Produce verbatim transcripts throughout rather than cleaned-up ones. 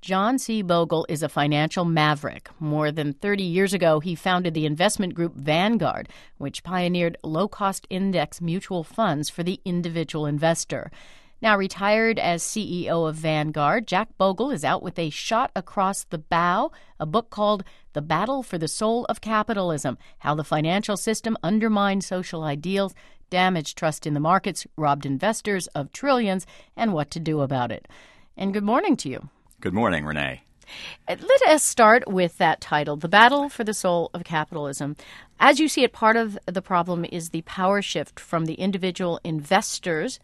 John C. Bogle is a financial maverick. More than thirty years ago, he founded the investment group Vanguard, which pioneered low-cost index mutual funds for the individual investor. Now retired as C E O of Vanguard, Jack Bogle is out with a shot across the bow, a book called The Battle for the Soul of Capitalism: How the Financial System Undermined Social Ideals, Damaged Trust in the Markets, Robbed Investors of Trillions, and What to Do About It. And good morning to you. Good morning, Renee. Let us start with that title, The Battle for the Soul of Capitalism. As you see it, part of the problem is the power shift from the individual investors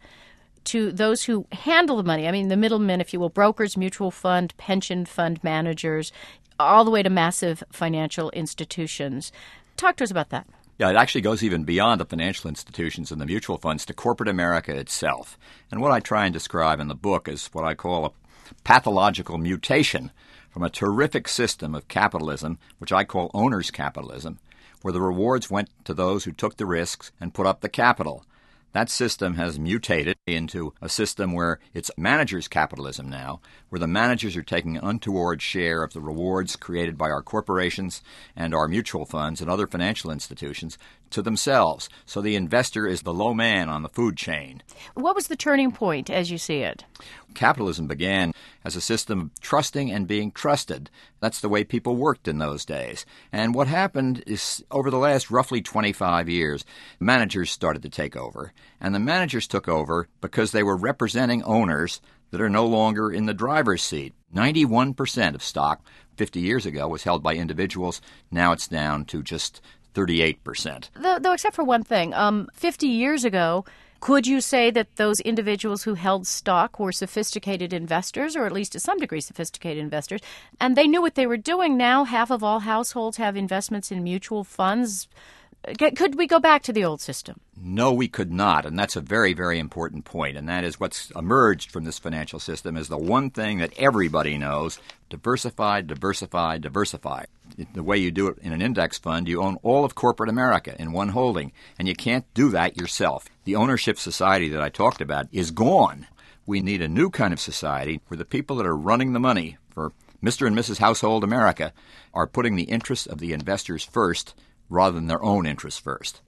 to those who handle the money. I mean, the middlemen, if you will, brokers, mutual fund, pension fund managers, all the way to massive financial institutions. Talk to us about that. Yeah, it actually goes even beyond the financial institutions and the mutual funds to corporate America itself. And what I try and describe in the book is what I call a pathological mutation from a terrific system of capitalism, which I call owner's capitalism, where the rewards went to those who took the risks and put up the capital. That system has mutated into a system where it's manager's capitalism now, where the managers are taking an untoward share of the rewards created by our corporations and our mutual funds and other financial institutions to themselves. So the investor is the low man on the food chain. What was the turning point as you see it? Capitalism began as a system of trusting and being trusted. That's the way people worked in those days. And what happened is over the last roughly twenty-five years, managers started to take over. And the managers took over because they were representing owners that are no longer in the driver's seat. ninety-one percent of stock fifty years ago was held by individuals. Now it's down to just thirty-eight percent. Though, though except for one thing, um, fifty years ago, could you say that those individuals who held stock were sophisticated investors, or at least to some degree sophisticated investors, and they knew what they were doing? Now half of all households have investments in mutual funds. Could we go back to the old system? No, we could not, and that's a very, very important point, and that is what's emerged from this financial system is the one thing that everybody knows: diversify, diversify, diversify. The way you do it in an index fund, you own all of corporate America in one holding, and you can't do that yourself. The ownership society that I talked about is gone. We need a new kind of society where the people that are running the money for Mister and Missus Household America are putting the interests of the investors first rather than their own interests first.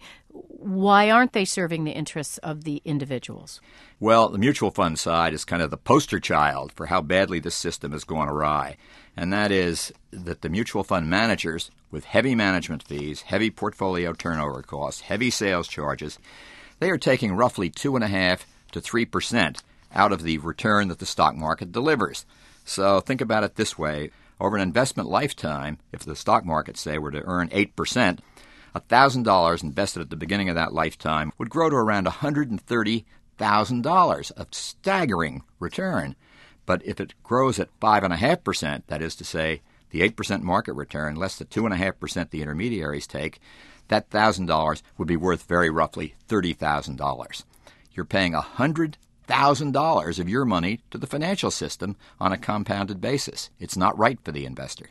Why aren't they serving the interests of the individuals? Well, the mutual fund side is kind of the poster child for how badly this system has gone awry. And that is that the mutual fund managers, with heavy management fees, heavy portfolio turnover costs, heavy sales charges, they are taking roughly two point five to three percent out of the return that the stock market delivers. So think about it this way. Over an investment lifetime, if the stock market, say, were to earn eight percent, one thousand dollars invested at the beginning of that lifetime would grow to around one hundred thirty thousand dollars, a staggering return. But if it grows at five point five percent, that is to say, the eight percent market return less the two point five percent the intermediaries take, that one thousand dollars would be worth very roughly thirty thousand dollars. You're paying one hundred thousand dollars of your money to the financial system on a compounded basis. It's not right for the investor.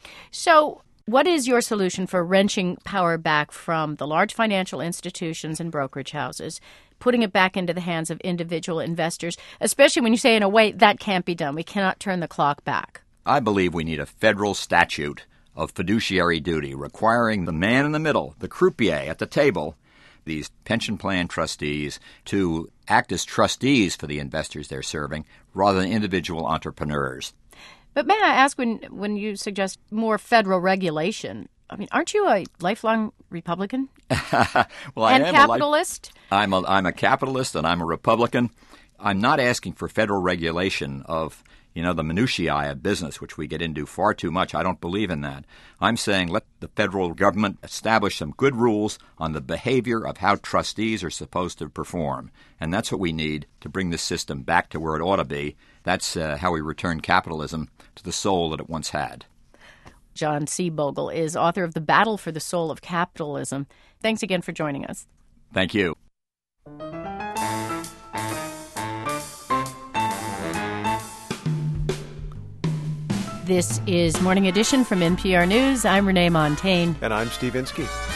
So what is your solution for wrenching power back from the large financial institutions and brokerage houses, putting it back into the hands of individual investors, especially when you say, in a way, that can't be done? We cannot turn the clock back. I believe we need a federal statute of fiduciary duty requiring the man in the middle, the croupier at the table, these pension plan trustees, to act as trustees for the investors they're serving rather than individual entrepreneurs. But may I ask, when when you suggest more federal regulation, I mean, aren't you a lifelong Republican? well, I and am capitalist? A li- I'm a I'm a capitalist and I'm a Republican. I'm not asking for federal regulation of, you know, the minutiae of business, which we get into far too much. I don't believe in that. I'm saying let the federal government establish some good rules on the behavior of how trustees are supposed to perform. And that's what we need to bring this system back to where it ought to be. That's uh, how we return capitalism to the soul that it once had. John C. Bogle is author of The Battle for the Soul of Capitalism. Thanks again for joining us. Thank you. This is Morning Edition from N P R News. I'm Renee Montagne. And I'm Steve Inskeep.